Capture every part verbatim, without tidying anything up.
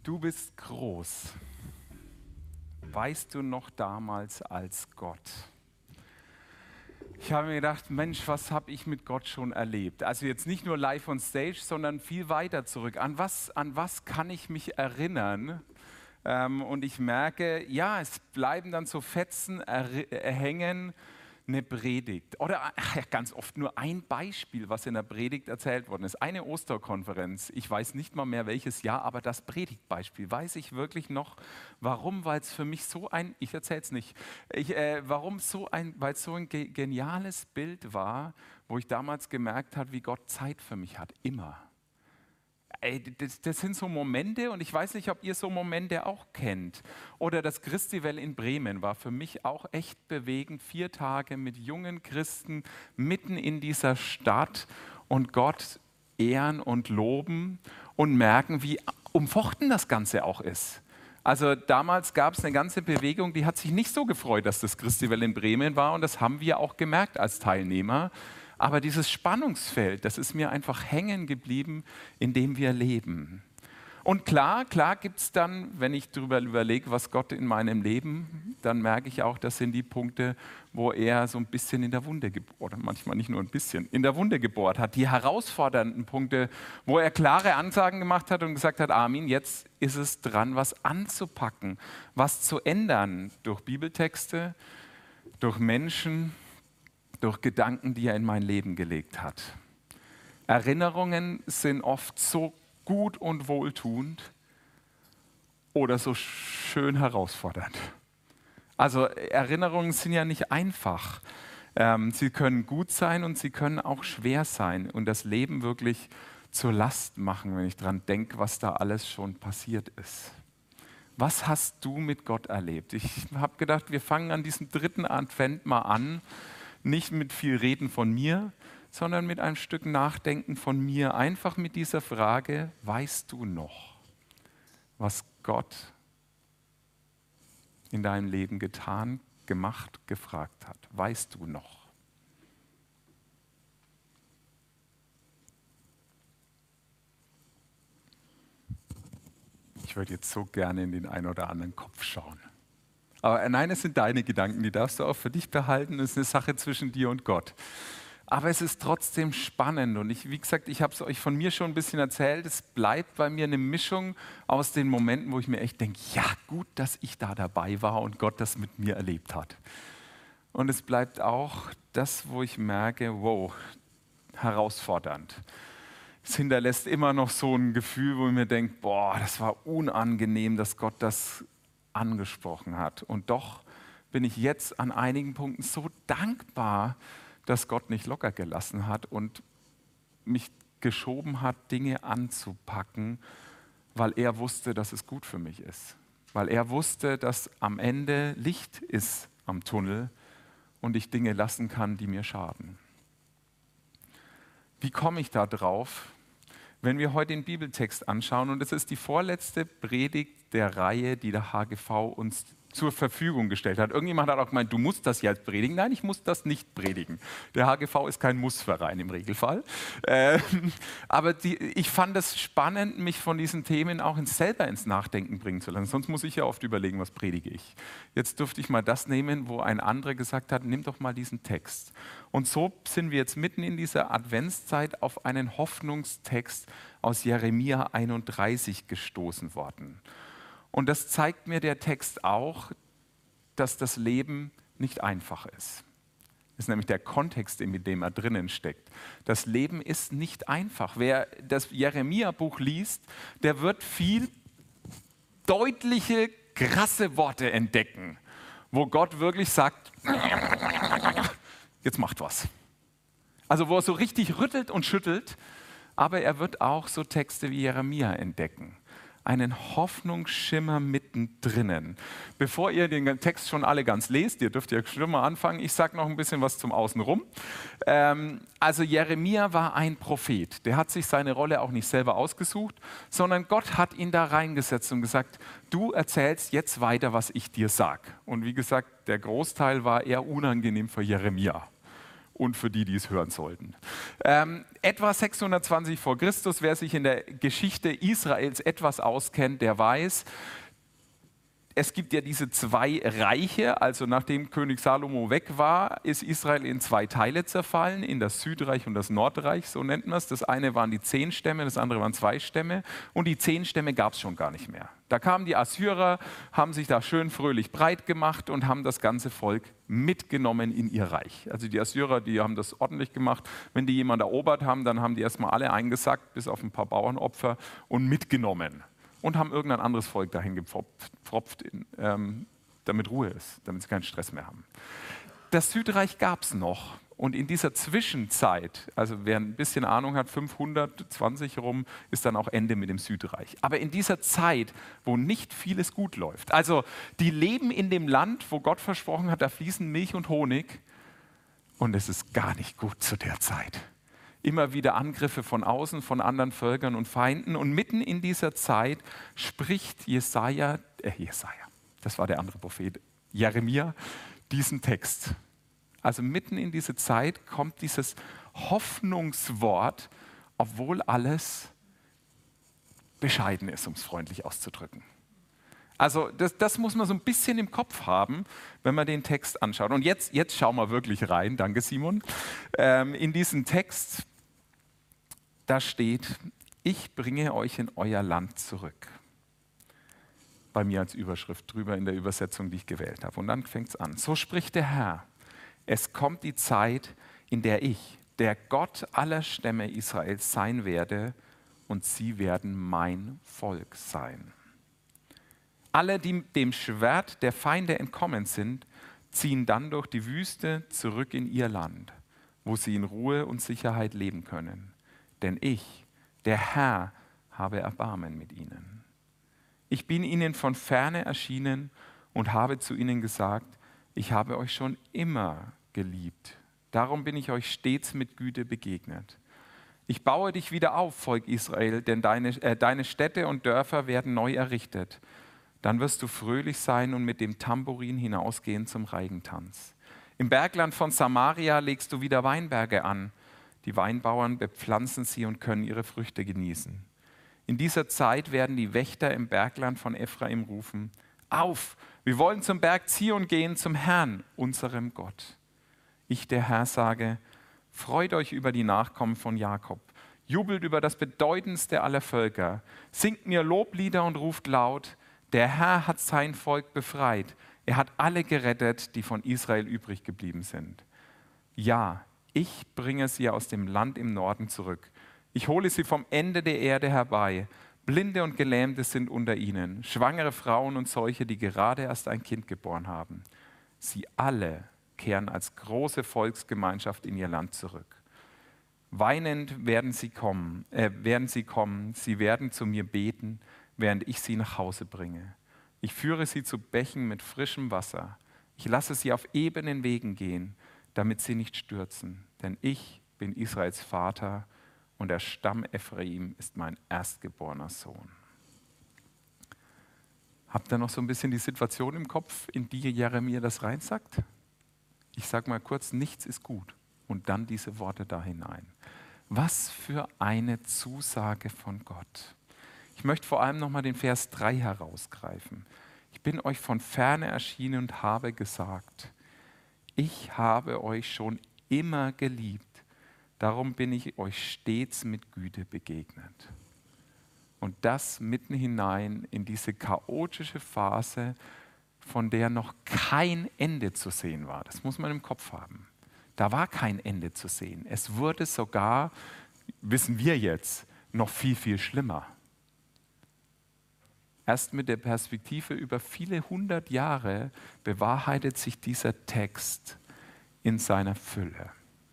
Du bist groß. Weißt du noch damals als Gott? Ich habe mir gedacht, Mensch, was habe ich mit Gott schon erlebt? Also jetzt nicht nur live on stage, sondern viel weiter zurück. An was, an was kann ich mich erinnern? Ähm, und ich merke, ja, es bleiben dann so Fetzen hängen, eine Predigt. Oder ach, ja, ganz oft nur ein Beispiel, was in der Predigt erzählt worden ist. Eine Osterkonferenz, ich weiß nicht mal mehr welches Jahr, aber das Predigtbeispiel weiß ich wirklich noch. Warum? Weil es für mich so ein, ich erzähle es nicht, ich, äh, warum so ein, weil es so ein ge- geniales Bild war, wo ich damals gemerkt habe, wie Gott Zeit für mich hat, immer. Ey, das, das sind so Momente und ich weiß nicht, ob ihr so Momente auch kennt. Oder das Christiwell in Bremen war für mich auch echt bewegend. Vier Tage mit jungen Christen mitten in dieser Stadt und Gott ehren und loben und merken, wie umfochten das Ganze auch ist. Also damals gab es eine ganze Bewegung, die hat sich nicht so gefreut, dass das Christiwell in Bremen war und das haben wir auch gemerkt als Teilnehmer. Aber dieses Spannungsfeld, das ist mir einfach hängen geblieben, in dem wir leben. Und klar, klar gibt es dann, wenn ich darüber überlege, was Gott in meinem Leben, dann merke ich auch, das sind die Punkte, wo er so ein bisschen in der Wunde gebohrt, oder manchmal nicht nur ein bisschen, in der Wunde gebohrt hat. Die herausfordernden Punkte, wo er klare Ansagen gemacht hat und gesagt hat, Armin, jetzt ist es dran, was anzupacken, was zu ändern durch Bibeltexte, durch Menschen, durch Gedanken, die er in mein Leben gelegt hat. Erinnerungen sind oft so gut und wohltuend oder so schön herausfordernd. Also Erinnerungen sind ja nicht einfach. Ähm, sie können gut sein und sie können auch schwer sein und das Leben wirklich zur Last machen, wenn ich daran denke, was da alles schon passiert ist. Was hast du mit Gott erlebt? Ich habe gedacht, wir fangen an diesem dritten Advent mal an, nicht mit viel Reden von mir, sondern mit einem Stück Nachdenken von mir. Einfach mit dieser Frage, weißt du noch, was Gott in deinem Leben getan, gemacht, gefragt hat? Weißt du noch? Ich würde jetzt so gerne in den einen oder anderen Kopf schauen. Aber nein, es sind deine Gedanken, die darfst du auch für dich behalten. Es ist eine Sache zwischen dir und Gott. Aber es ist trotzdem spannend und ich, wie gesagt, ich habe es euch von mir schon ein bisschen erzählt. Es bleibt bei mir eine Mischung aus den Momenten, wo ich mir echt denke, ja gut, dass ich da dabei war und Gott das mit mir erlebt hat. Und es bleibt auch das, wo ich merke, wow, herausfordernd. Es hinterlässt immer noch so ein Gefühl, wo ich mir denke, boah, das war unangenehm, dass Gott das angesprochen hat. Und doch bin ich jetzt an einigen Punkten so dankbar, dass Gott nicht locker gelassen hat und mich geschoben hat, Dinge anzupacken, weil er wusste, dass es gut für mich ist. Weil er wusste, dass am Ende Licht ist am Tunnel und ich Dinge lassen kann, die mir schaden. Wie komme ich da drauf? Wenn wir heute den Bibeltext anschauen, und es ist die vorletzte Predigt der Reihe, die der H G V uns zur Verfügung gestellt hat. Irgendjemand hat auch gemeint, du musst das jetzt predigen. Nein, ich muss das nicht predigen. Der H G V ist kein Mussverein im Regelfall. Ähm, aber die, ich fand es spannend, mich von diesen Themen auch ins, selber ins Nachdenken bringen zu lassen. Sonst muss ich ja oft überlegen, was predige ich. Jetzt durfte ich mal das nehmen, wo ein anderer gesagt hat, nimm doch mal diesen Text. Und so sind wir jetzt mitten in dieser Adventszeit auf einen Hoffnungstext aus Jeremia einunddreißig gestoßen worden. Und das zeigt mir der Text auch, dass das Leben nicht einfach ist. Das ist nämlich der Kontext, in dem er drinnen steckt. Das Leben ist nicht einfach. Wer das Jeremia-Buch liest, der wird viel deutliche, krasse Worte entdecken, wo Gott wirklich sagt, jetzt macht was. Also wo er so richtig rüttelt und schüttelt, aber er wird auch so Texte wie Jeremia entdecken. Einen Hoffnungsschimmer mittendrin. Bevor ihr den Text schon alle ganz lest, ihr dürft ja schon mal anfangen, ich sage noch ein bisschen was zum Außenrum. Ähm, also Jeremia war ein Prophet, der hat sich seine Rolle auch nicht selber ausgesucht, sondern Gott hat ihn da reingesetzt und gesagt, du erzählst jetzt weiter, was ich dir sage. Und wie gesagt, der Großteil war eher unangenehm für Jeremia. und für die, die es hören sollten. Ähm, etwa sechshundertzwanzig vor Christus, wer sich in der Geschichte Israels etwas auskennt, der weiß, es gibt ja diese zwei Reiche, also nachdem König Salomo weg war, ist Israel in zwei Teile zerfallen, in das Südreich und das Nordreich, so nennt man es. Das eine waren die zehn Stämme, das andere waren zwei Stämme und die zehn Stämme gab es schon gar nicht mehr. Da kamen die Assyrer, haben sich da schön fröhlich breit gemacht und haben das ganze Volk mitgenommen in ihr Reich. Also die Assyrer, die haben das ordentlich gemacht. Wenn die jemand erobert haben, dann haben die erstmal alle eingesackt, bis auf ein paar Bauernopfer und mitgenommen. Und haben irgendein anderes Volk dahin gepfropft, ähm, damit Ruhe ist, damit sie keinen Stress mehr haben. Das Südreich gab es noch und in dieser Zwischenzeit, also wer ein bisschen Ahnung hat, fünfhundertzwanzig rum, ist dann auch Ende mit dem Südreich. Aber in dieser Zeit, wo nicht vieles gut läuft, also die leben in dem Land, wo Gott versprochen hat, da fließen Milch und Honig und es ist gar nicht gut zu der Zeit. Immer wieder Angriffe von außen, von anderen Völkern und Feinden. Und mitten in dieser Zeit spricht Jesaja, äh Jesaja, das war der andere Prophet, Jeremia, diesen Text. Also mitten in diese Zeit kommt dieses Hoffnungswort, obwohl alles bescheiden ist, um es freundlich auszudrücken. Also das, das muss man so ein bisschen im Kopf haben, wenn man den Text anschaut. Und jetzt, jetzt schauen wir wirklich rein, danke Simon, ähm, in diesen Text. Da steht, ich bringe euch in euer Land zurück. Bei mir als Überschrift drüber in der Übersetzung, die ich gewählt habe. Und dann fängt es an. So spricht der Herr, es kommt die Zeit, in der ich, der Gott aller Stämme Israels sein werde und sie werden mein Volk sein. Alle, die dem Schwert der Feinde entkommen sind, ziehen dann durch die Wüste zurück in ihr Land, wo sie in Ruhe und Sicherheit leben können. Denn ich, der Herr, habe Erbarmen mit ihnen. Ich bin ihnen von ferne erschienen und habe zu ihnen gesagt, ich habe euch schon immer geliebt. Darum bin ich euch stets mit Güte begegnet. Ich baue dich wieder auf, Volk Israel, denn deine, äh, deine Städte und Dörfer werden neu errichtet. Dann wirst du fröhlich sein und mit dem Tambourin hinausgehen zum Reigentanz. Im Bergland von Samaria legst du wieder Weinberge an. Die Weinbauern bepflanzen sie und können ihre Früchte genießen. In dieser Zeit werden die Wächter im Bergland von Ephraim rufen, auf, wir wollen zum Berg Zion gehen, zum Herrn, unserem Gott. Ich, der Herr, sage, freut euch über die Nachkommen von Jakob, jubelt über das bedeutendste aller Völker, singt mir Loblieder und ruft laut, der Herr hat sein Volk befreit, er hat alle gerettet, die von Israel übrig geblieben sind. Ja, ich bringe sie aus dem Land im Norden zurück. Ich hole sie vom Ende der Erde herbei. Blinde und Gelähmte sind unter ihnen, schwangere Frauen und solche, die gerade erst ein Kind geboren haben. Sie alle kehren als große Volksgemeinschaft in ihr Land zurück. Weinend werden sie kommen, äh, werden sie kommen, sie werden zu mir beten, während ich sie nach Hause bringe. Ich führe sie zu Bächen mit frischem Wasser. Ich lasse sie auf ebenen Wegen gehen, damit sie nicht stürzen. Denn ich bin Israels Vater und der Stamm Ephraim ist mein erstgeborener Sohn. Habt ihr noch so ein bisschen die Situation im Kopf, in die Jeremia das reinsagt? Ich sage mal kurz, nichts ist gut. Und dann diese Worte da hinein. Was für eine Zusage von Gott. Ich möchte vor allem nochmal den Vers drei herausgreifen. Ich bin euch von ferne erschienen und habe gesagt, ich habe euch schon immer geliebt, darum bin ich euch stets mit Güte begegnet. Und das mitten hinein in diese chaotische Phase, von der noch kein Ende zu sehen war. Das muss man im Kopf haben. Da war kein Ende zu sehen. Es wurde sogar, wissen wir jetzt, noch viel, viel schlimmer. Erst mit der Perspektive über viele hundert Jahre bewahrheitet sich dieser Text in seiner Fülle.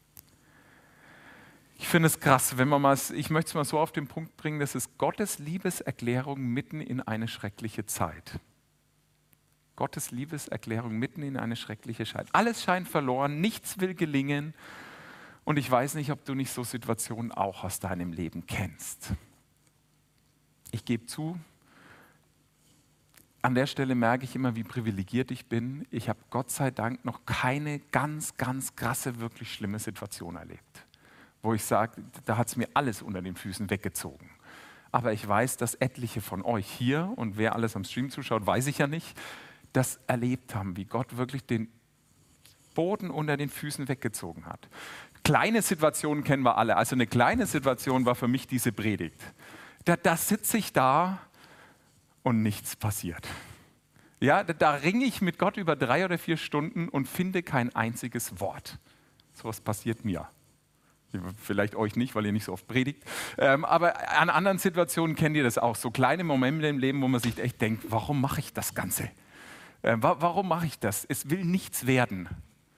Ich finde es krass, wenn man mal, ich möchte es mal so auf den Punkt bringen, das ist Gottes Liebeserklärung mitten in eine schreckliche Zeit. Gottes Liebeserklärung mitten in eine schreckliche Zeit. Alles scheint verloren, nichts will gelingen und ich weiß nicht, ob du nicht so Situationen auch aus deinem Leben kennst. Ich gebe zu, an der Stelle merke ich immer, wie privilegiert ich bin. Ich habe Gott sei Dank noch keine ganz, ganz krasse, wirklich schlimme Situation erlebt, wo ich sage, da hat es mir alles unter den Füßen weggezogen. Aber ich weiß, dass etliche von euch hier, und wer alles am Stream zuschaut, weiß ich ja nicht, das erlebt haben, wie Gott wirklich den Boden unter den Füßen weggezogen hat. Kleine Situationen kennen wir alle. Also eine kleine Situation war für mich diese Predigt. Da, da sitze ich da und nichts passiert. Ja, da, da ringe ich mit Gott über drei oder vier Stunden und finde kein einziges Wort. So was passiert mir. Vielleicht euch nicht, weil ihr nicht so oft predigt. Ähm, aber an anderen Situationen kennt ihr das auch. So kleine Momente im Leben, wo man sich echt denkt, warum mache ich das Ganze? Äh, wa warum mache ich das? Es will nichts werden.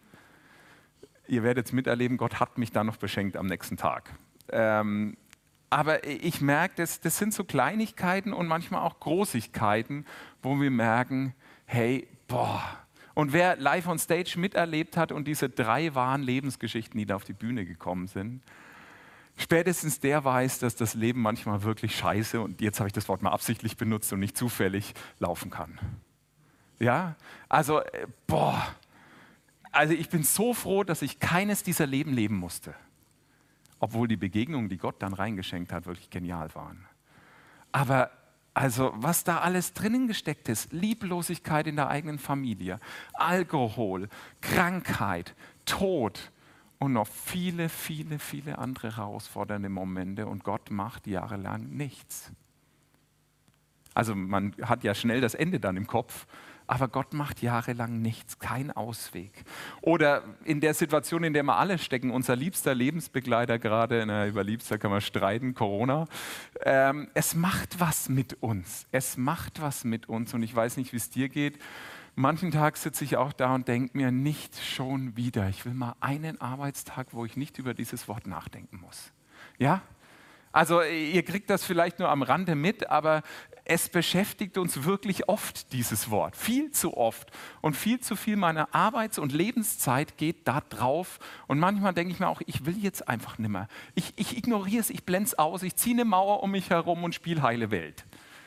Ihr werdet es miterleben, Gott hat mich da noch beschenkt am nächsten Tag. Ähm, aber ich merke, das, das sind so Kleinigkeiten und manchmal auch Großigkeiten, wo wir merken, hey, boah. Und wer live on stage miterlebt hat und diese drei wahren Lebensgeschichten, die da auf die Bühne gekommen sind, spätestens der weiß, dass das Leben manchmal wirklich scheiße, und jetzt habe ich das Wort mal absichtlich benutzt und nicht zufällig, laufen kann. Ja, also, boah, also ich bin so froh, dass ich keines dieser Leben leben musste. Obwohl die Begegnungen, die Gott dann reingeschenkt hat, wirklich genial waren. Aber also was da alles drinnen gesteckt ist, Lieblosigkeit in der eigenen Familie, Alkohol, Krankheit, Tod und noch viele, viele, viele andere herausfordernde Momente, und Gott macht jahrelang nichts. Also man hat ja schnell das Ende dann im Kopf, aber Gott macht jahrelang nichts, kein Ausweg. Oder in der Situation, in der wir alle stecken, unser liebster Lebensbegleiter gerade, na, über Liebster kann man streiten, Corona, ähm, es macht was mit uns. Es macht was mit uns, und ich weiß nicht, wie es dir geht. Manchen Tag sitze ich auch da und denke mir, nicht schon wieder. Ich will mal einen Arbeitstag, wo ich nicht über dieses Wort nachdenken muss. Ja? Also ihr kriegt das vielleicht nur am Rande mit, aber es beschäftigt uns wirklich oft, dieses Wort. Viel zu oft. Und viel zu viel meiner Arbeits- und Lebenszeit geht da drauf. Und manchmal denke ich mir auch, ich will jetzt einfach nimmer. Ich, ich ignoriere es, ich blende es aus, ich ziehe eine Mauer um mich herum und spiele heile Welt.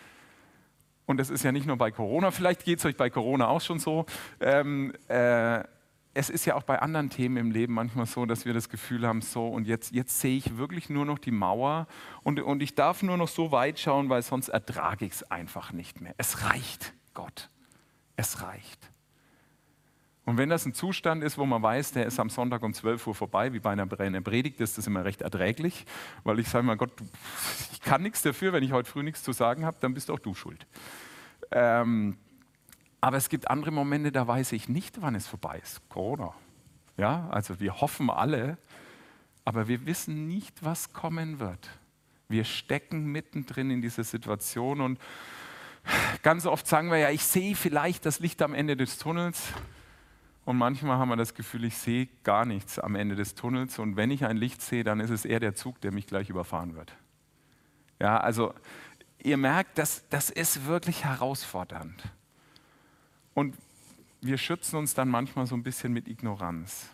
Und das ist ja nicht nur bei Corona, vielleicht geht es euch bei Corona auch schon so. Ähm, äh, Es ist ja auch bei anderen Themen im Leben manchmal so, dass wir das Gefühl haben, so, und jetzt, jetzt sehe ich wirklich nur noch die Mauer, und, und ich darf nur noch so weit schauen, weil sonst ertrage ich es einfach nicht mehr. Es reicht, Gott. Es reicht. Und wenn das ein Zustand ist, wo man weiß, der ist am Sonntag um zwölf Uhr vorbei, wie bei einer Predigt, ist das immer recht erträglich, weil ich sage mal, Gott, ich kann nichts dafür, wenn ich heute früh nichts zu sagen habe, dann bist auch du schuld. Ähm, Aber es gibt andere Momente, da weiß ich nicht, wann es vorbei ist. Corona. Ja, also wir hoffen alle, aber wir wissen nicht, was kommen wird. Wir stecken mittendrin in dieser Situation, und ganz oft sagen wir ja, ich sehe vielleicht das Licht am Ende des Tunnels, und manchmal haben wir das Gefühl, ich sehe gar nichts am Ende des Tunnels, und wenn ich ein Licht sehe, dann ist es eher der Zug, der mich gleich überfahren wird. Ja, also ihr merkt, das, das ist wirklich herausfordernd. Und wir schützen uns dann manchmal so ein bisschen mit Ignoranz.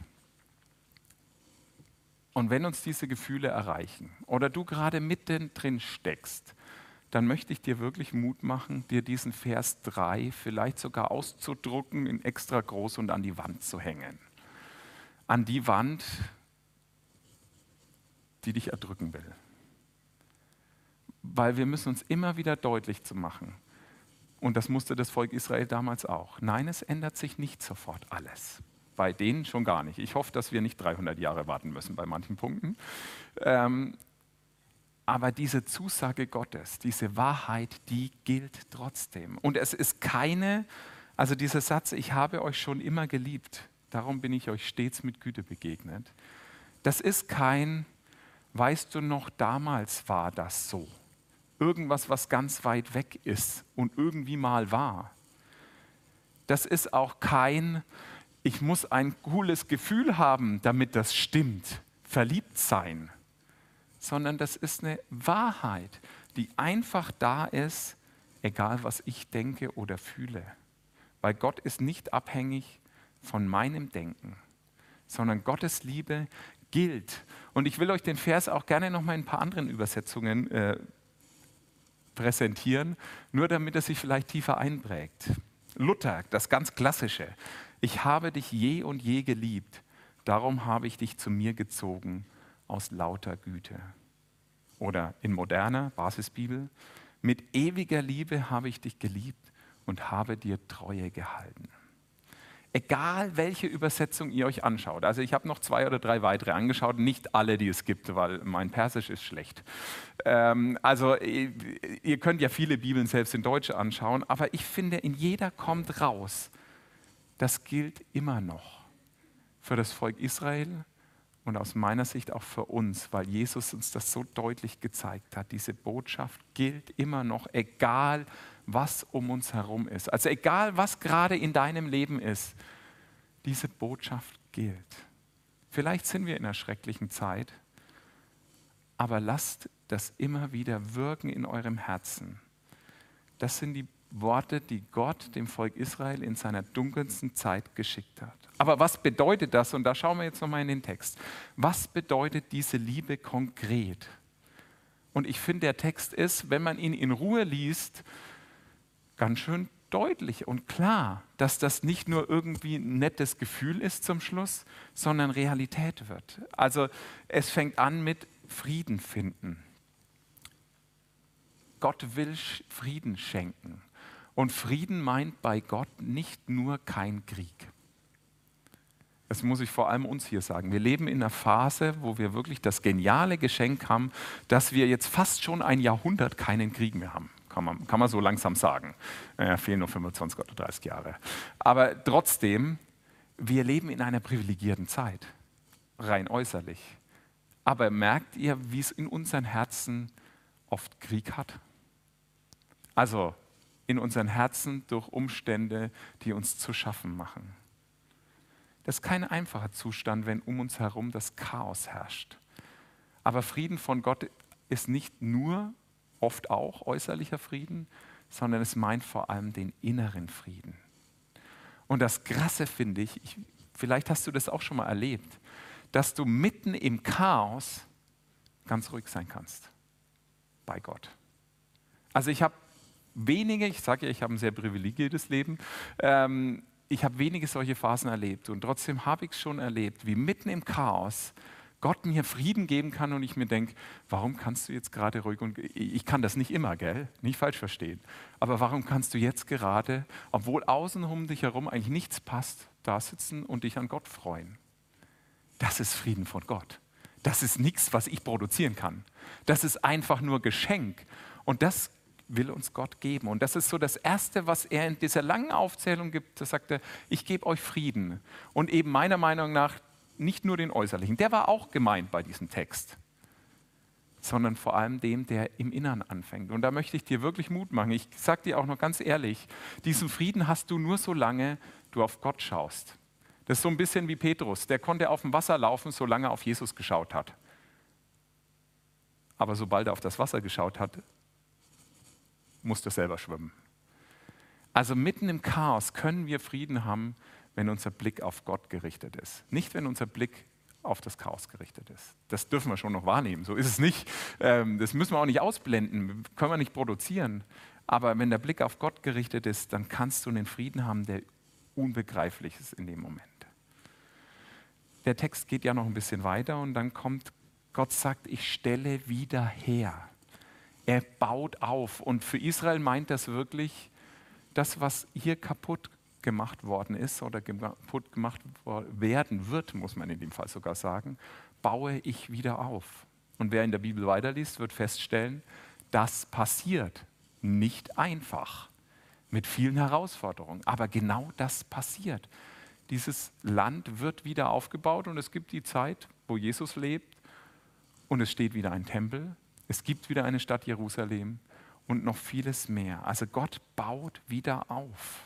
Und wenn uns diese Gefühle erreichen oder du gerade mitten drin steckst, dann möchte ich dir wirklich Mut machen, dir diesen Vers drei vielleicht sogar auszudrucken, in extra groß und an die Wand zu hängen. An die Wand, die dich erdrücken will. Weil wir müssen uns immer wieder deutlich zu machen, und das musste das Volk Israel damals auch. Nein, es ändert sich nicht sofort alles. Bei denen schon gar nicht. Ich hoffe, dass wir nicht dreihundert Jahre warten müssen bei manchen Punkten. Ähm, aber diese Zusage Gottes, diese Wahrheit, die gilt trotzdem. Und es ist keine, also dieser Satz, ich habe euch schon immer geliebt, darum bin ich euch stets mit Güte begegnet. Das ist kein, weißt du noch, damals war das so. Irgendwas, was ganz weit weg ist und irgendwie mal war. Das ist auch kein, ich muss ein cooles Gefühl haben, damit das stimmt, verliebt sein, sondern das ist eine Wahrheit, die einfach da ist, egal was ich denke oder fühle. Weil Gott ist nicht abhängig von meinem Denken, sondern Gottes Liebe gilt. Und ich will euch den Vers auch gerne noch mal in ein paar anderen Übersetzungen äh, präsentieren, nur damit er sich vielleicht tiefer einprägt. Luther, das ganz Klassische. Ich habe dich je und je geliebt, darum habe ich dich zu mir gezogen aus lauter Güte. Oder in moderner Basisbibel, mit ewiger Liebe habe ich dich geliebt und habe dir Treue gehalten. Egal, welche Übersetzung ihr euch anschaut. Also ich habe noch zwei oder drei weitere angeschaut, nicht alle, die es gibt, weil mein Persisch ist schlecht. Ähm, also ihr könnt ja viele Bibeln selbst in Deutsch anschauen, aber ich finde, in jeder kommt raus, das gilt immer noch für das Volk Israel und aus meiner Sicht auch für uns, weil Jesus uns das so deutlich gezeigt hat. Diese Botschaft gilt immer noch, egal was um uns herum ist. Also egal, was gerade in deinem Leben ist, diese Botschaft gilt. Vielleicht sind wir in einer schrecklichen Zeit, aber lasst das immer wieder wirken in eurem Herzen. Das sind die Worte, die Gott dem Volk Israel in seiner dunkelsten Zeit geschickt hat. Aber was bedeutet das? Und da schauen wir jetzt nochmal in den Text. Was bedeutet diese Liebe konkret? Und ich finde, der Text ist, wenn man ihn in Ruhe liest, ganz schön deutlich und klar, dass das nicht nur irgendwie ein nettes Gefühl ist zum Schluss, sondern Realität wird. Also es fängt an mit Frieden finden. Gott will Frieden schenken. Und Frieden meint bei Gott nicht nur kein Krieg. Das muss ich vor allem uns hier sagen. Wir leben in einer Phase, wo wir wirklich das geniale Geschenk haben, dass wir jetzt fast schon ein Jahrhundert keinen Krieg mehr haben. Kann man, kann man so langsam sagen. Äh, fehlen nur fünfundzwanzig oder dreißig Jahre. Aber trotzdem, wir leben in einer privilegierten Zeit, rein äußerlich. Aber merkt ihr, wie es in unseren Herzen oft Krieg hat? Also in unseren Herzen durch Umstände, die uns zu schaffen machen. Das ist kein einfacher Zustand, wenn um uns herum das Chaos herrscht. Aber Frieden von Gott ist nicht nur, oft auch äußerlicher Frieden, sondern es meint vor allem den inneren Frieden. Und das Krasse finde ich, ich, vielleicht hast du das auch schon mal erlebt, dass du mitten im Chaos ganz ruhig sein kannst bei Gott. Also ich habe wenige, ich sage ja, ich habe ein sehr privilegiertes Leben, ähm, ich habe wenige solche Phasen erlebt und trotzdem habe ich es schon erlebt, wie mitten im Chaos Gott mir Frieden geben kann und ich mir denke, warum kannst du jetzt gerade ruhig, und ich kann das nicht immer, gell? Nicht falsch verstehen, aber warum kannst du jetzt gerade, obwohl außen um dich herum eigentlich nichts passt, da sitzen und dich an Gott freuen? Das ist Frieden von Gott. Das ist nichts, was ich produzieren kann. Das ist einfach nur Geschenk und das will uns Gott geben. Und das ist so das Erste, was er in dieser langen Aufzählung gibt. Da sagt er, ich gebe euch Frieden. Und eben meiner Meinung nach nicht nur den äußerlichen, der war auch gemeint bei diesem Text, sondern vor allem dem, der im Innern anfängt. Und da möchte ich dir wirklich Mut machen. Ich sage dir auch noch ganz ehrlich, diesen Frieden hast du nur solange du auf Gott schaust. Das ist so ein bisschen wie Petrus, der konnte auf dem Wasser laufen, solange er auf Jesus geschaut hat. Aber sobald er auf das Wasser geschaut hat, musste er selber schwimmen. Also mitten im Chaos können wir Frieden haben, wenn unser Blick auf Gott gerichtet ist. Nicht, wenn unser Blick auf das Chaos gerichtet ist. Das dürfen wir schon noch wahrnehmen, so ist es nicht. Das müssen wir auch nicht ausblenden, können wir nicht produzieren. Aber wenn der Blick auf Gott gerichtet ist, dann kannst du einen Frieden haben, der unbegreiflich ist in dem Moment. Der Text geht ja noch ein bisschen weiter und dann kommt, Gott sagt, ich stelle wieder her. Er baut auf und für Israel meint das wirklich, das, was hier kaputt gemacht worden ist oder kaputt gemacht werden wird, muss man in dem Fall sogar sagen, baue ich wieder auf. Und wer in der Bibel weiterliest, wird feststellen, das passiert nicht einfach, mit vielen Herausforderungen, aber genau das passiert. Dieses Land wird wieder aufgebaut und es gibt die Zeit, wo Jesus lebt und es steht wieder ein Tempel, es gibt wieder eine Stadt Jerusalem und noch vieles mehr. Also Gott baut wieder auf.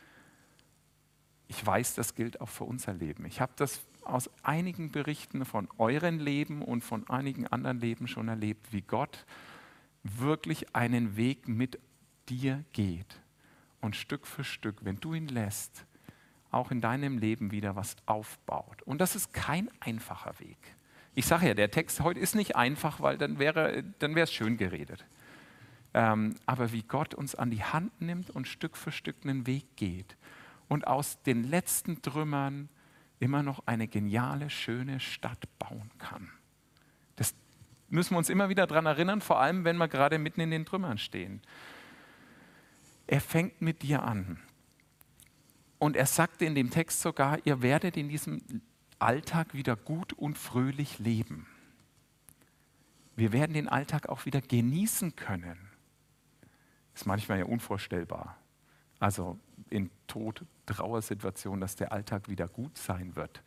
Ich weiß, das gilt auch für unser Leben. Ich habe das aus einigen Berichten von euren Leben und von einigen anderen Leben schon erlebt, wie Gott wirklich einen Weg mit dir geht. Und Stück für Stück, wenn du ihn lässt, auch in deinem Leben wieder was aufbaut. Und das ist kein einfacher Weg. Ich sage ja, der Text heute ist nicht einfach, weil dann wäre dann wäre es schön geredet. Ähm, aber wie Gott uns an die Hand nimmt und Stück für Stück einen Weg geht und aus den letzten Trümmern immer noch eine geniale, schöne Stadt bauen kann. Das müssen wir uns immer wieder daran erinnern, vor allem wenn wir gerade mitten in den Trümmern stehen. Er fängt mit dir an. Und er sagte in dem Text sogar, ihr werdet in diesem Alltag wieder gut und fröhlich leben. Wir werden den Alltag auch wieder genießen können. Ist manchmal ja unvorstellbar. Also in Tod, Trauersituationen, dass der Alltag wieder gut sein wird.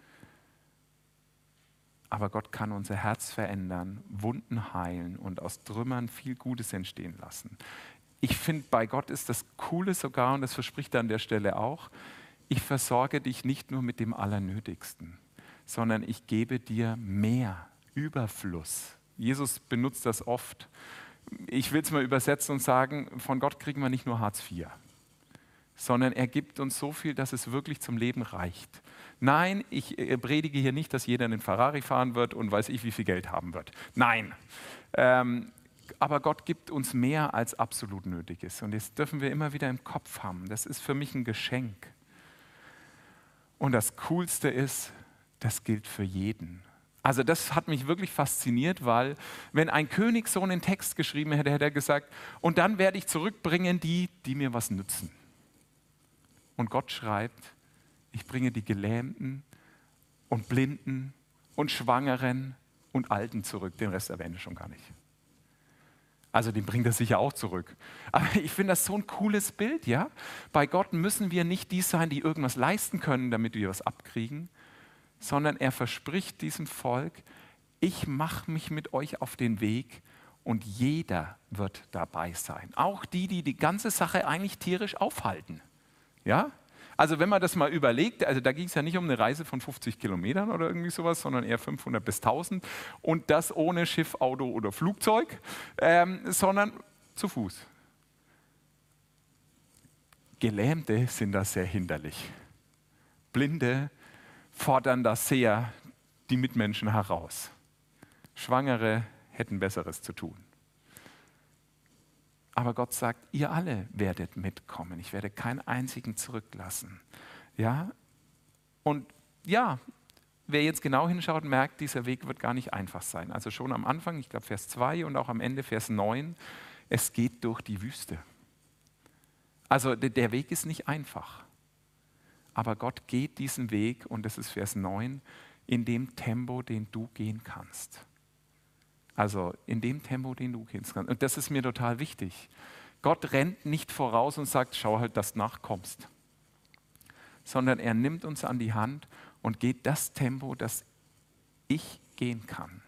Aber Gott kann unser Herz verändern, Wunden heilen und aus Trümmern viel Gutes entstehen lassen. Ich finde, bei Gott ist das Coole sogar, und das verspricht er an der Stelle auch, ich versorge dich nicht nur mit dem Allernötigsten, sondern ich gebe dir mehr, Überfluss. Jesus benutzt das oft. Ich will es mal übersetzen und sagen, von Gott kriegen wir nicht nur Hartz vier, sondern er gibt uns so viel, dass es wirklich zum Leben reicht. Nein, ich predige hier nicht, dass jeder einen Ferrari fahren wird und weiß ich, wie viel Geld haben wird. Nein. Ähm, Aber Gott gibt uns mehr, als absolut nötig ist. Und das dürfen wir immer wieder im Kopf haben. Das ist für mich ein Geschenk. Und das Coolste ist, das gilt für jeden. Also das hat mich wirklich fasziniert, weil wenn ein König so einen Text geschrieben hätte, hätte er gesagt, und dann werde ich zurückbringen die, die mir was nützen. Und Gott schreibt, ich bringe die Gelähmten und Blinden und Schwangeren und Alten zurück. Den Rest erwähne ich schon gar nicht. Also den bringt er sicher auch zurück. Aber ich finde das so ein cooles Bild, ja? Bei Gott müssen wir nicht die sein, die irgendwas leisten können, damit wir was abkriegen, sondern er verspricht diesem Volk, ich mache mich mit euch auf den Weg und jeder wird dabei sein. Auch die, die die ganze Sache eigentlich tierisch aufhalten. Ja? Also wenn man das mal überlegt, also da ging es ja nicht um eine Reise von fünfzig Kilometern oder irgendwie sowas, sondern eher fünfhundert bis tausend und das ohne Schiff, Auto oder Flugzeug, ähm, sondern zu Fuß. Gelähmte sind da sehr hinderlich. Blinde fordern da sehr die Mitmenschen heraus. Schwangere hätten Besseres zu tun. Aber Gott sagt, ihr alle werdet mitkommen. Ich werde keinen einzigen zurücklassen. Ja? Und ja, wer jetzt genau hinschaut, merkt, dieser Weg wird gar nicht einfach sein. Also schon am Anfang, ich glaube Vers zwei und auch am Ende Vers neun, es geht durch die Wüste. Also der Weg ist nicht einfach. Aber Gott geht diesen Weg, und das ist Vers neun, in dem Tempo, den du gehen kannst. Also in dem Tempo, den du gehen kannst. Und das ist mir total wichtig. Gott rennt nicht voraus und sagt, schau halt, dass du nachkommst. Sondern er nimmt uns an die Hand und geht das Tempo, das ich gehen kann.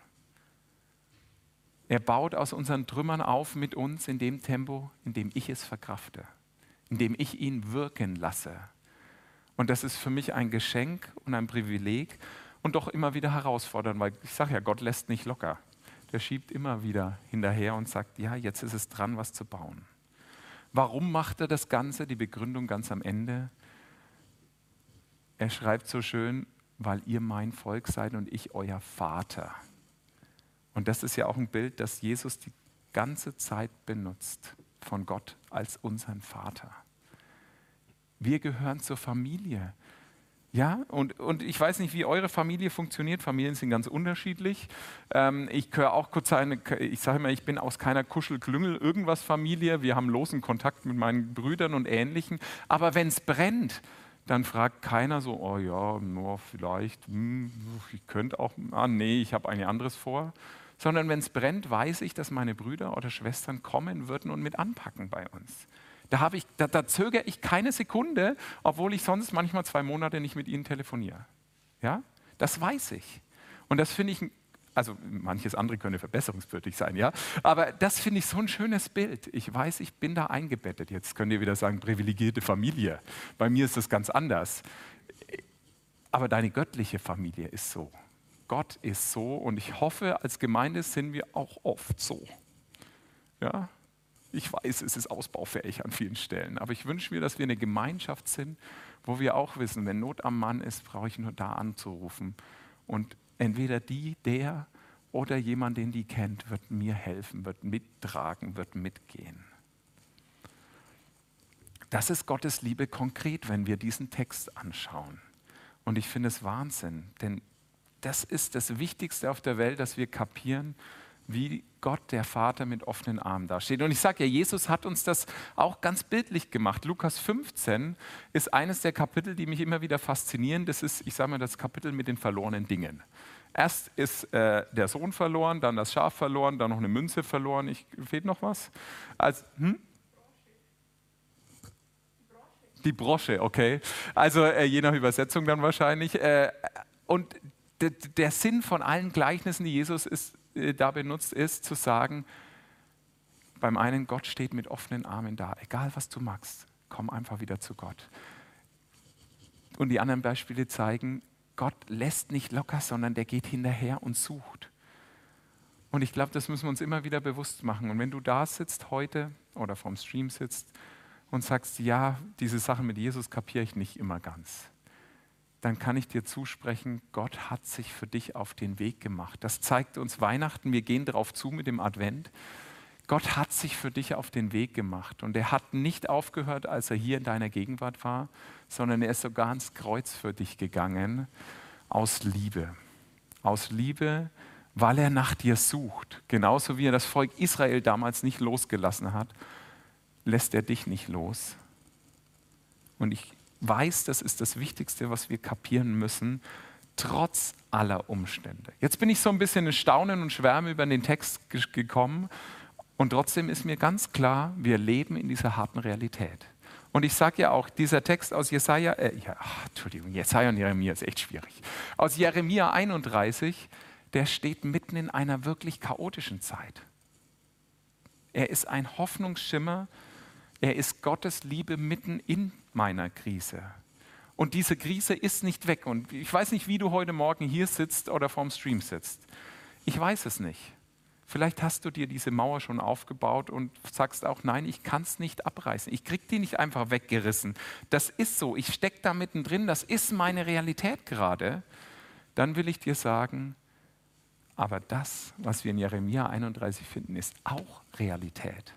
Er baut aus unseren Trümmern auf mit uns in dem Tempo, in dem ich es verkrafte. In dem ich ihn wirken lasse. Und das ist für mich ein Geschenk und ein Privileg und doch immer wieder herausfordernd, weil ich sage ja, Gott lässt nicht locker. Der schiebt immer wieder hinterher und sagt, ja, jetzt ist es dran, was zu bauen. Warum macht er das Ganze? Die Begründung ganz am Ende. Er schreibt so schön, weil ihr mein Volk seid und ich euer Vater. Und das ist ja auch ein Bild, das Jesus die ganze Zeit benutzt, von Gott als unseren Vater. Wir gehören zur Familie. Ja, und, und ich weiß nicht, wie eure Familie funktioniert. Familien sind ganz unterschiedlich. Ähm, ich gehöre auch kurz eine, ich sage immer, ich bin aus keiner Kuschel-Klüngel-Irgendwas-Familie. Wir haben losen Kontakt mit meinen Brüdern und Ähnlichen. Aber wenn es brennt, dann fragt keiner so, oh ja, no, vielleicht, hm, ich könnte auch, ah nee, ich habe ein anderes vor. Sondern wenn es brennt, weiß ich, dass meine Brüder oder Schwestern kommen würden und mit anpacken bei uns. Da, habe ich, da, da zögere ich keine Sekunde, obwohl ich sonst manchmal zwei Monate nicht mit ihnen telefoniere. Ja? Das weiß ich. Und das finde ich, also manches andere könnte verbesserungswürdig sein, ja? Aber das finde ich so ein schönes Bild. Ich weiß, ich bin da eingebettet. Jetzt könnt ihr wieder sagen, privilegierte Familie. Bei mir ist das ganz anders. Aber deine göttliche Familie ist so. Gott ist so und ich hoffe, als Gemeinde sind wir auch oft so. Ja? Ich weiß, es ist ausbaufähig an vielen Stellen, aber ich wünsche mir, dass wir eine Gemeinschaft sind, wo wir auch wissen, wenn Not am Mann ist, brauche ich nur da anzurufen. Und entweder die, der oder jemand, den die kennt, wird mir helfen, wird mittragen, wird mitgehen. Das ist Gottes Liebe konkret, wenn wir diesen Text anschauen. Und ich finde es Wahnsinn, denn das ist das Wichtigste auf der Welt, dass wir kapieren, wie Gott, der Vater, mit offenen Armen dasteht. Und ich sage ja, Jesus hat uns das auch ganz bildlich gemacht. Lukas fünfzehn ist eines der Kapitel, die mich immer wieder faszinieren. Das ist, ich sage mal, das Kapitel mit den verlorenen Dingen. Erst ist äh, der Sohn verloren, dann das Schaf verloren, dann noch eine Münze verloren. Ich, fehlt noch was? Also, hm? Die Brosche, okay. Also äh, je nach Übersetzung dann wahrscheinlich. Äh, und d- der Sinn von allen Gleichnissen, die Jesus ist, äh, da benutzt, ist zu sagen, beim einen, Gott steht mit offenen Armen da. Egal was du magst, komm einfach wieder zu Gott. Und die anderen Beispiele zeigen, Gott lässt nicht locker, sondern der geht hinterher und sucht. Und ich glaube, das müssen wir uns immer wieder bewusst machen. Und wenn du da sitzt heute oder vorm Stream sitzt und sagst, ja, diese Sache mit Jesus kapiere ich nicht immer ganz, dann kann ich dir zusprechen, Gott hat sich für dich auf den Weg gemacht. Das zeigt uns Weihnachten, wir gehen darauf zu mit dem Advent. Gott hat sich für dich auf den Weg gemacht und er hat nicht aufgehört, als er hier in deiner Gegenwart war, sondern er ist sogar ans Kreuz für dich gegangen, aus Liebe. Aus Liebe, weil er nach dir sucht. Genauso wie er das Volk Israel damals nicht losgelassen hat, lässt er dich nicht los. Und ich weiß, das ist das Wichtigste, was wir kapieren müssen, trotz aller Umstände. Jetzt bin ich so ein bisschen in Staunen und Schwärme über den Text ge- gekommen und trotzdem ist mir ganz klar, wir leben in dieser harten Realität. Und ich sage ja auch, dieser Text aus Jesaja, äh, ja, ach, Entschuldigung, Jesaja und Jeremia ist echt schwierig. Aus Jeremia einunddreißig, der steht mitten in einer wirklich chaotischen Zeit. Er ist ein Hoffnungsschimmer. Er ist Gottes Liebe mitten in meiner Krise. Und diese Krise ist nicht weg. Und ich weiß nicht, wie du heute Morgen hier sitzt oder vorm Stream sitzt. Ich weiß es nicht. Vielleicht hast du dir diese Mauer schon aufgebaut und sagst auch, nein, ich kann es nicht abreißen. Ich kriege die nicht einfach weggerissen. Das ist so. Ich stecke da mittendrin. Das ist meine Realität gerade. Dann will ich dir sagen, aber das, was wir in Jeremia einunddreißig finden, ist auch Realität.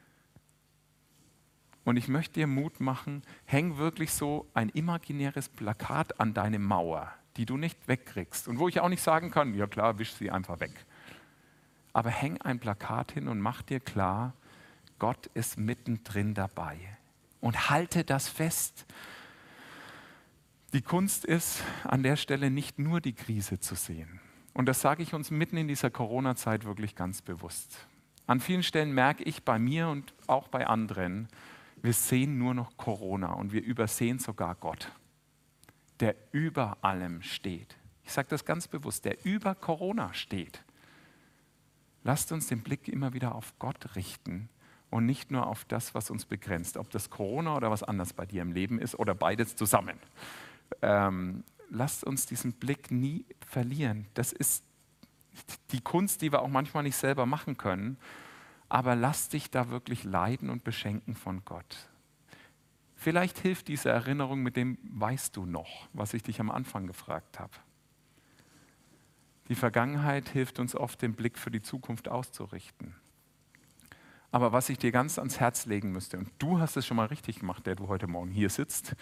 Und ich möchte dir Mut machen, häng wirklich so ein imaginäres Plakat an deine Mauer, die du nicht wegkriegst. Und wo ich auch nicht sagen kann, ja klar, wisch sie einfach weg. Aber häng ein Plakat hin und mach dir klar, Gott ist mittendrin dabei. Und halte das fest. Die Kunst ist, an der Stelle nicht nur die Krise zu sehen. Und das sage ich uns mitten in dieser Corona-Zeit wirklich ganz bewusst. An vielen Stellen merke ich bei mir und auch bei anderen, wir sehen nur noch Corona und wir übersehen sogar Gott, der über allem steht. Ich sage das ganz bewusst, der über Corona steht. Lasst uns den Blick immer wieder auf Gott richten und nicht nur auf das, was uns begrenzt, ob das Corona oder was anderes bei dir im Leben ist oder beides zusammen. Ähm, lasst uns diesen Blick nie verlieren. Das ist die Kunst, die wir auch manchmal nicht selber machen können. Aber lass dich da wirklich leiden und beschenken von Gott. Vielleicht hilft diese Erinnerung mit dem weißt du noch, was ich dich am Anfang gefragt habe. Die Vergangenheit hilft uns oft, den Blick für die Zukunft auszurichten. Aber was ich dir ganz ans Herz legen müsste, und du hast es schon mal richtig gemacht, der du heute Morgen hier sitzt,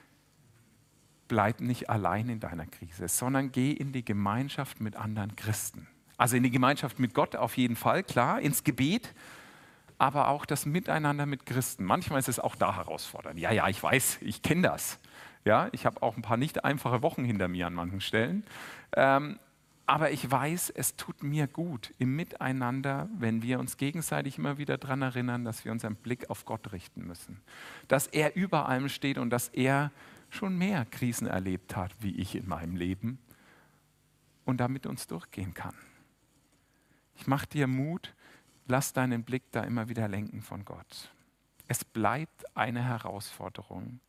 bleib nicht allein in deiner Krise, sondern geh in die Gemeinschaft mit anderen Christen. Also in die Gemeinschaft mit Gott auf jeden Fall, klar, ins Gebet, aber auch das Miteinander mit Christen. Manchmal ist es auch da herausfordernd. Ja, ja, ich weiß, ich kenne das. Ja, ich habe auch ein paar nicht einfache Wochen hinter mir an manchen Stellen. Ähm, aber ich weiß, es tut mir gut im Miteinander, wenn wir uns gegenseitig immer wieder daran erinnern, dass wir unseren Blick auf Gott richten müssen. Dass er über allem steht und dass er schon mehr Krisen erlebt hat, wie ich in meinem Leben und damit uns durchgehen kann. Ich mache dir Mut, lass deinen Blick da immer wieder lenken von Gott. Es bleibt eine Herausforderung,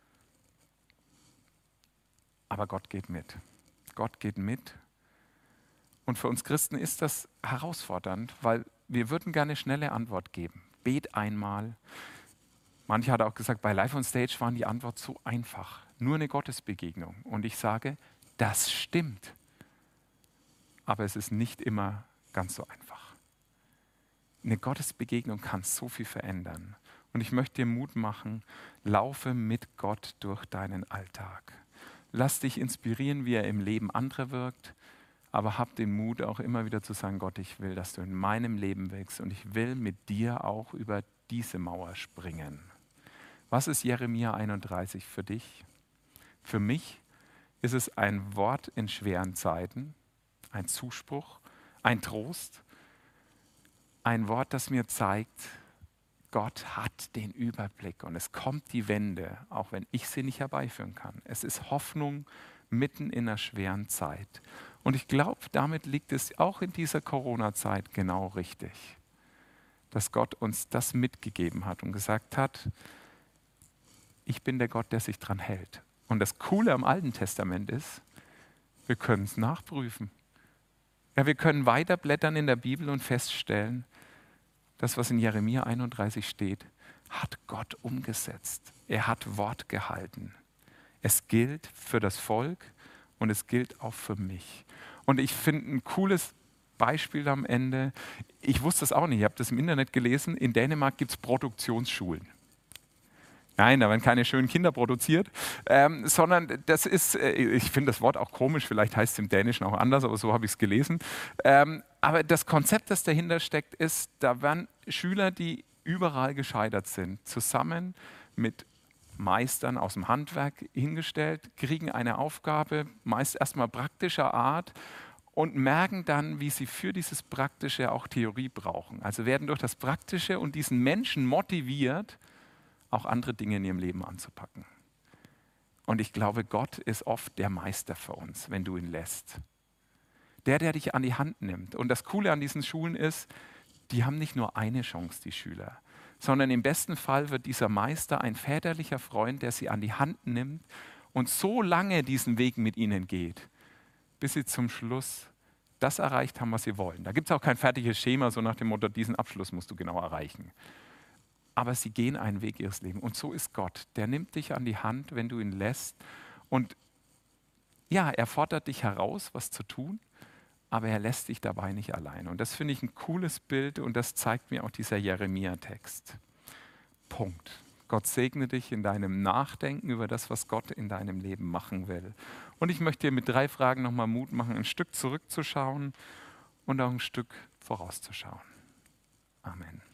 aber Gott geht mit. Gott geht mit. Und für uns Christen ist das herausfordernd, weil wir würden gerne schnelle Antwort geben. Bet einmal. Manche hat auch gesagt, bei Live on Stage waren die Antwort so einfach. Nur eine Gottesbegegnung. Und ich sage, das stimmt. Aber es ist nicht immer ganz so einfach. Eine Gottesbegegnung kann so viel verändern. Und ich möchte dir Mut machen, laufe mit Gott durch deinen Alltag. Lass dich inspirieren, wie er im Leben anderer wirkt, aber hab den Mut auch immer wieder zu sagen, Gott, ich will, dass du in meinem Leben wirkst und ich will mit dir auch über diese Mauer springen. Was ist Jeremia einunddreißig für dich? Für mich ist es ein Wort in schweren Zeiten, ein Zuspruch, ein Trost, ein Wort, das mir zeigt, Gott hat den Überblick und es kommt die Wende, auch wenn ich sie nicht herbeiführen kann. Es ist Hoffnung mitten in einer schweren Zeit. Und ich glaube, damit liegt es auch in dieser Corona-Zeit genau richtig, dass Gott uns das mitgegeben hat und gesagt hat, ich bin der Gott, der sich dran hält. Und das Coole am Alten Testament ist, wir können es nachprüfen. Ja, wir können weiter blättern in der Bibel und feststellen, das, was in Jeremia einunddreißig steht, hat Gott umgesetzt. Er hat Wort gehalten. Es gilt für das Volk und es gilt auch für mich. Und ich finde ein cooles Beispiel am Ende, ich wusste es auch nicht, ich habe das im Internet gelesen, in Dänemark gibt es Produktionsschulen. Nein, da werden keine schönen Kinder produziert, ähm, sondern das ist, äh, ich finde das Wort auch komisch, vielleicht heißt es im Dänischen auch anders, aber so habe ich es gelesen. Ähm, aber das Konzept, das dahinter steckt, ist, da werden Schüler, die überall gescheitert sind, zusammen mit Meistern aus dem Handwerk hingestellt, kriegen eine Aufgabe, meist erstmal praktischer Art und merken dann, wie sie für dieses Praktische auch Theorie brauchen. Also werden durch das Praktische und diesen Menschen motiviert, auch andere Dinge in ihrem Leben anzupacken. Und ich glaube, Gott ist oft der Meister für uns, wenn du ihn lässt. Der, der dich an die Hand nimmt. Und das Coole an diesen Schulen ist, die haben nicht nur eine Chance, die Schüler, sondern im besten Fall wird dieser Meister ein väterlicher Freund, der sie an die Hand nimmt und so lange diesen Weg mit ihnen geht, bis sie zum Schluss das erreicht haben, was sie wollen. Da gibt es auch kein fertiges Schema, so nach dem Motto, diesen Abschluss musst du genau erreichen. Aber sie gehen einen Weg ihres Lebens. Und so ist Gott. Der nimmt dich an die Hand, wenn du ihn lässt. Und ja, er fordert dich heraus, was zu tun, aber er lässt dich dabei nicht allein. Und das finde ich ein cooles Bild und das zeigt mir auch dieser Jeremia-Text. Punkt. Gott segne dich in deinem Nachdenken über das, was Gott in deinem Leben machen will. Und ich möchte dir mit drei Fragen nochmal Mut machen, ein Stück zurückzuschauen und auch ein Stück vorauszuschauen. Amen.